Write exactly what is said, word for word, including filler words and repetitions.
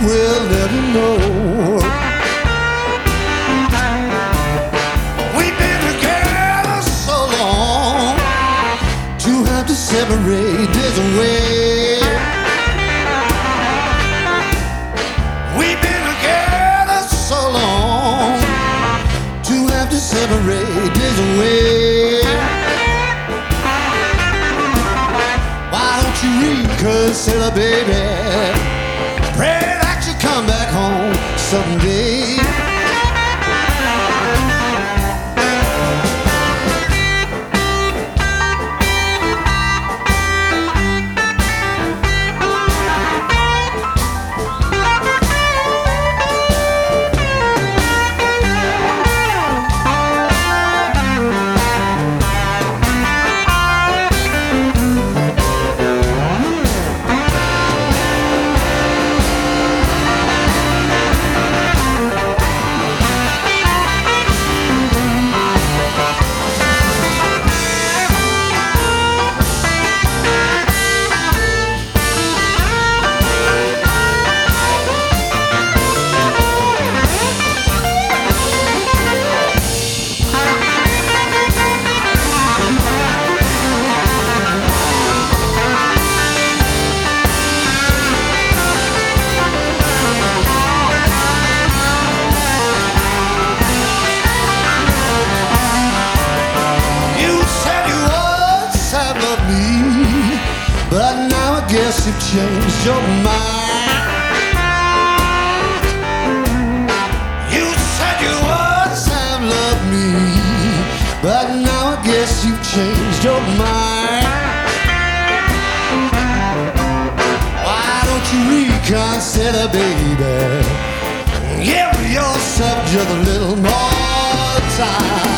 will never know. We've been together so long to have to separate this way. We've been together so long to have to separate this way. Why don't you reconsider, baby? Pray that you come back home someday. But now I guess you've changed your mind. You said you would have loved me, but now I guess you've changed your mind. Why don't you reconsider, baby? Give yourself just a little more time.